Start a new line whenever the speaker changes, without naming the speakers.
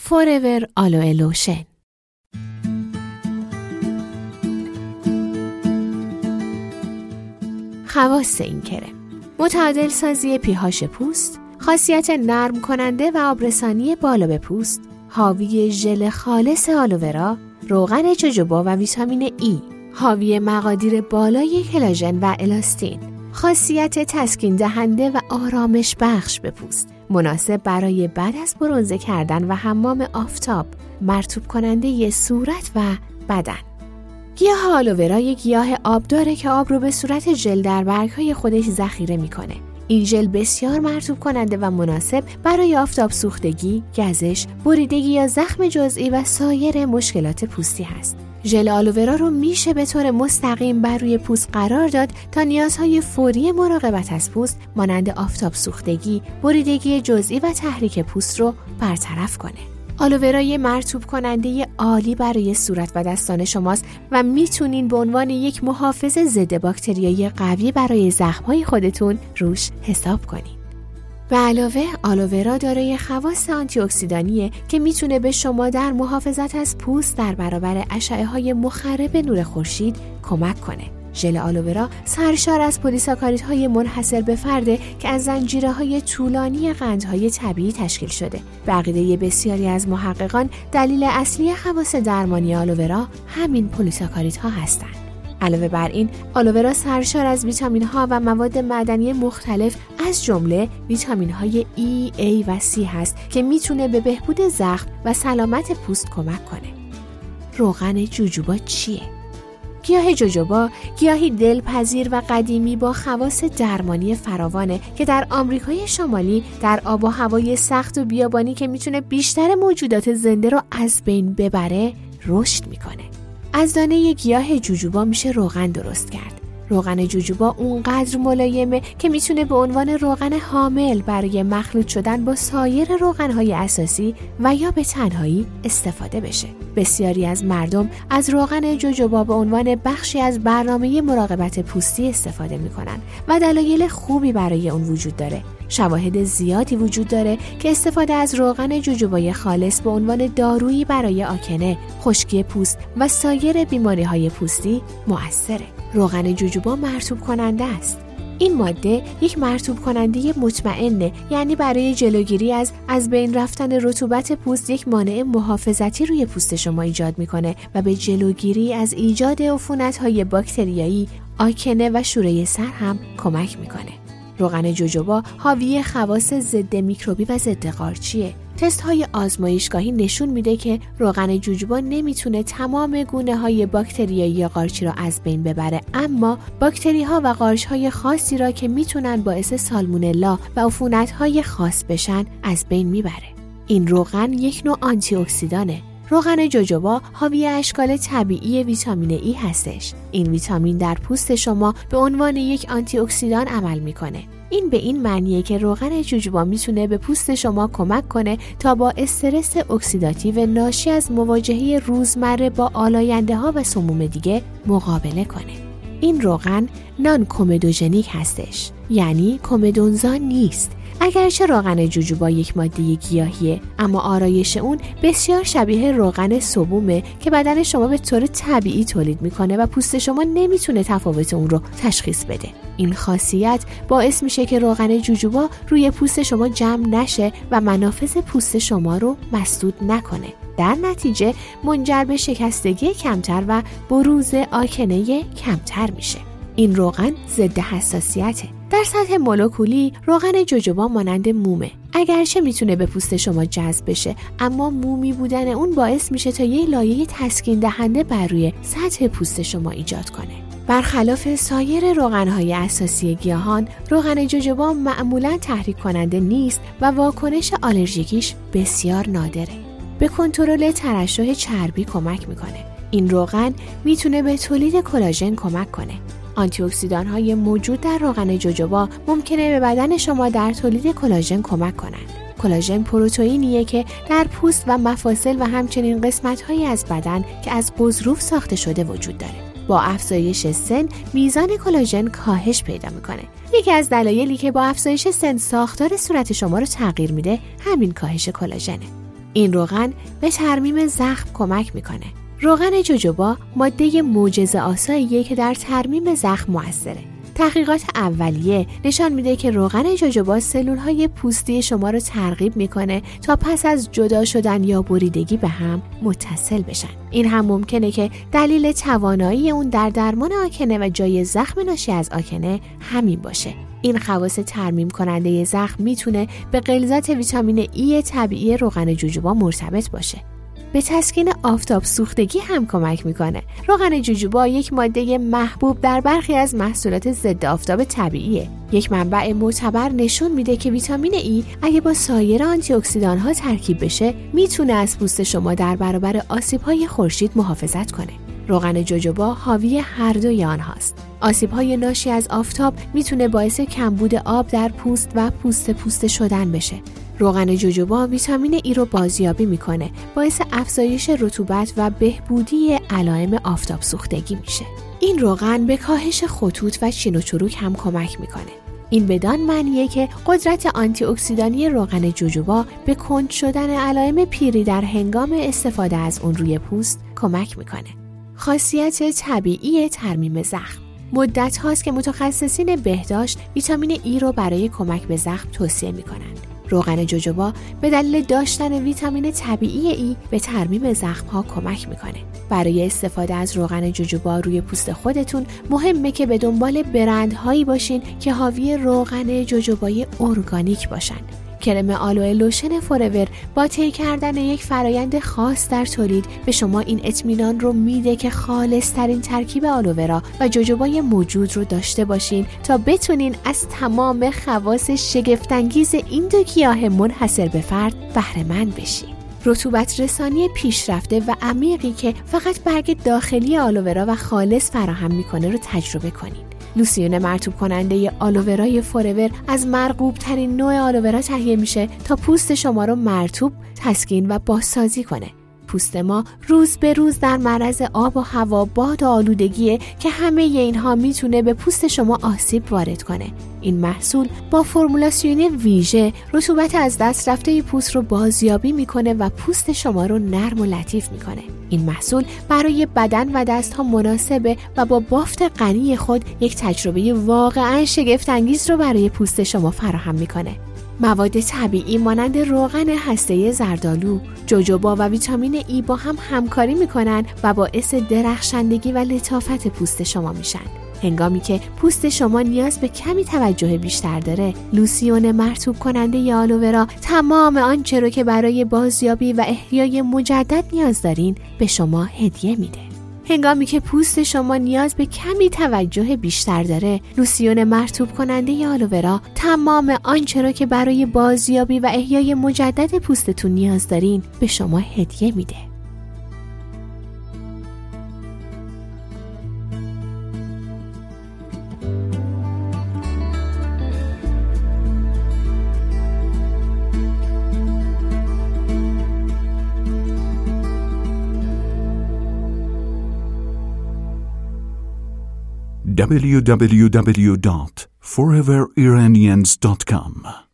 فوراور آلوئه لوشن. خواص این کرم: متعادل سازی پیهاش پوست، خاصیت نرم کننده و آبرسانی بالا به پوست، حاوی ژل خالص آلوورا، روغن جوجوبا و ویتامین ای، حاوی مقادیر بالای کلاژن و الاستین، خاصیت تسکین دهنده و آرامش بخش به پوست، مناسب برای بعد از برنزه کردن و حمام آفتاب، مرطوب کننده صورت و بدن. گیاه آلوورا یک گیاه آب داره که آب رو به صورت ژل در برگ‌های خودش ذخیره می‌کنه. این ژل بسیار مرطوب کننده و مناسب برای آفتاب سوختگی، گزش، بریدگی یا زخم جزئی و سایر مشکلات پوستی هست. ژل آلوورا رو میشه به طور مستقیم بر روی پوست قرار داد تا نیازهای فوری مراقبت از پوست مانند آفتاب سوختگی، بریدگی جزئی و تحریک پوست رو برطرف کنه. آلوورا یه مرطوب کننده عالی برای صورت و دستان شماست و میتونین به عنوان یک محافظ ضد باکتریایی قوی برای زخم‌های خودتون روش حساب کنین. به علاوه آلوورا دارای خواص آنتی اکسیدانیه که میتونه به شما در محافظت از پوست در برابر اشعه‌های مخرب نور خورشید کمک کنه. ژل آلوورا سرشار از پلیساکاریدهای منحصر به فرده که از زنجیره‌های طولانی قندهای طبیعی تشکیل شده. به عقیده بسیاری از محققان دلیل اصلی خواص درمانی آلوورا همین پلیساکاریدها هستند. علاوه بر این، آلوورا سرشار از ویتامین‌ها و مواد معدنی مختلف از جمله ویتامین‌های E, A و C هست که میتونه به بهبود زخم و سلامت پوست کمک کنه. روغن جوجوبا چیه؟ گیاه جوجوبا گیاهی دلپذیر و قدیمی با خواص درمانی فراوانه که در آمریکای شمالی در آب و هوای سخت و بیابانی که میتونه بیشتر موجودات زنده رو از بین ببره رشد میکنه. از دانه گیاه جوجوبا میشه روغن درست کرد. روغن جوجوبا اونقدر ملایمه که میتونه به عنوان روغن حامل برای مخلوط شدن با سایر روغن‌های اساسی و یا به تنهایی استفاده بشه. بسیاری از مردم از روغن جوجوبا به عنوان بخشی از برنامه مراقبت پوستی استفاده میکنن و دلایل خوبی برای اون وجود داره. شواهد زیادی وجود داره که استفاده از روغن جوجوبای خالص به عنوان دارویی برای آکنه، خشکی پوست و سایر بیماری‌های پوستی مؤثره. روغن جوجوبا مرطوب کننده است. این ماده یک مرطوب کننده مطمئنه، یعنی برای جلوگیری از بین رفتن رطوبت پوست یک مانع محافظتی روی پوست شما ایجاد میکنه و به جلوگیری از ایجاد عفونت‌های باکتریایی، آکنه و شوره سر هم کمک میکنه. روغن جوجوبا حاوی خواص ضد میکروبی و ضد قارچیه. تست‌های آزمایشگاهی نشون میده که روغن جوجوبا نمیتونه تمام گونه‌های باکتریایی یا قارچی را از بین ببره، اما باکتری‌ها و قارچ‌های خاصی را که میتونن باعث سالمونلا و عفونت‌های خاص بشن از بین میبره. این روغن یک نوع آنتی اکسیدانه. روغن جوجوبا حاوی اشکال طبیعی ویتامین ای هستش. این ویتامین در پوست شما به عنوان یک آنتی اکسیدان عمل میکنه. این به این معنیه که روغن جوجوبا میتونه به پوست شما کمک کنه تا با استرس اکسیداتیو ناشی از مواجهه روزمره با آلاینده‌ها و سموم دیگه مقابله کنه. این روغن نان کومدوژنیک هستش، یعنی کومدونزا نیست. اگرچه روغن جوجوبا یک ماده گیاهیه، اما آرایش اون بسیار شبیه روغن سبومه که بدن شما به طور طبیعی تولید میکنه و پوست شما نمیتونه تفاوت اون رو تشخیص بده. این خاصیت باعث میشه که روغن جوجوبا روی پوست شما جمع نشه و منافذ پوست شما رو مسدود نکنه. در نتیجه منجر به شکستگی کمتر و بروز آکنه کمتر میشه. این روغن ضد حساسیته. در سطح مولکولی روغن جوجوبا مانند مومه. اگرچه میتونه به پوست شما جذب بشه، اما مومی بودن اون باعث میشه تا یه لایه تسکین دهنده بر روی سطح پوست شما ایجاد کنه. برخلاف سایر روغن‌های اساسی گیاهان، روغن جوجوبا معمولاً تحریک کننده نیست و واکنش آلرژیکیش بسیار نادره. به کنترل ترشح چربی کمک میکنه. این روغن میتونه به تولید کلاژن کمک کنه. آنتی اکسیدان‌های موجود در روغن جوجوبا ممکنه به بدن شما در تولید کلاژن کمک کنند. کلاژن پروتئینیه که در پوست و مفاصل و همچنین قسمت‌هایی از بدن که از غضروف ساخته شده وجود داره. با افزایش سن میزان کلاژن کاهش پیدا میکنه. یکی از دلایلی که با افزایش سن ساختار صورت شما رو تغییر میده همین کاهش کلاژنه. این روغن به ترمیم زخم کمک میکنه. روغن جوجوبا ماده معجزه‌آساییه که در ترمیم زخم موثره. تحقیقات اولیه نشان میده که روغن جوجوبا سلول‌های پوستی شما رو ترغیب میکنه تا پس از جدا شدن یا بریدگی به هم متصل بشن. این هم ممکنه که دلیل توانایی اون در درمان آکنه و جای زخم ناشی از آکنه همین باشه. این خواص ترمیم کننده زخم میتونه به غلظت ویتامین ای طبیعی روغن جوجوبا مرتبط باشه. به تسکین آفتاب سوختگی هم کمک میکنه. روغن جوجوبا یک ماده محبوب در برخی از محصولات ضد آفتاب طبیعیه. یک منبع معتبر نشون میده که ویتامین ای اگه با سایر آنتی اکسیدان ها ترکیب بشه میتونه از پوست شما در برابر آسیب‌های خورشید محافظت کنه. روغن جوجوبا حاوی هر دوی آنهاست. آسیب‌های ناشی از آفتاب میتونه باعث کمبود آب در پوست و پوست شدن بشه. روغن جوجوبا ویتامین ای رو بازیابی میکنه، باعث افزایش رطوبت و بهبودی علائم آفتاب سوختگی میشه. این روغن به کاهش خطوط و چین و چروک هم کمک میکنه. این بدان معنیه که قدرت آنتی اکسیدانی روغن جوجوبا به کند شدن علائم پیری در هنگام استفاده از اون روی پوست کمک میکنه. خاصیت طبیعی ترمیم زخم. مدت هاست که متخصصین بهداشت ویتامین ای رو برای کمک به زخم توصیه میکنند. روغن جوجوبا به دلیل داشتن ویتامین طبیعی ای به ترمیم زخم‌ها کمک میکنه. برای استفاده از روغن جوجوبا روی پوست خودتون مهمه که به دنبال برندهایی باشین که حاوی روغن جوجوبای ارگانیک باشن. کرم آلوئه لوشن فورور با طی کردن یک فرایند خاص در تولید به شما این اطمینان رو میده که خالص ترین ترکیب آلوورا و جوجوبای موجود رو داشته باشین تا بتونین از تمام خواص شگفت‌انگیز این دو گیاه منحصر به فرد بهره مند بشین. رطوبت رسانی پیشرفته و عمیقی که فقط برگ داخلی آلوورا و خالص فراهم میکنه رو تجربه کنین. لوسیون مرطوب کننده آلوورای فورور از مرغوب ترین نوع آلوورا تهیه میشه تا پوست شما رو مرطوب، تسکین و بازسازی کنه. پوست ما روز به روز در معرض آب و هوا، باد و آلودگیه که همه اینها میتونه به پوست شما آسیب وارد کنه. این محصول با فرمولاسیون ویژه رطوبت از دست رفته پوست رو بازیابی میکنه و پوست شما رو نرم و لطیف میکنه. این محصول برای بدن و دستها مناسبه و با بافت غنی خود یک تجربه واقعا شگفت‌انگیز رو برای پوست شما فراهم میکنه. مواد طبیعی مانند روغن هسته زردآلو، جوجوبا و ویتامین ای با هم همکاری میکنن و باعث درخشندگی و لطافت پوست شما میشن. هنگامی که پوست شما نیاز به کمی توجه بیشتر داره، لوسیون مرطوب کننده آلوورا تمام آنچه رو که برای بازیابی و احیای مجدد نیاز دارین به شما هدیه میده. هنگامی که پوست شما نیاز به کمی توجه بیشتر داره، لوسیون مرطوب کننده آلوورا تمام آنچه را که برای بازیابی و احیای مجدد پوستتون نیاز دارین به شما هدیه میده.
www.foreveriranians.com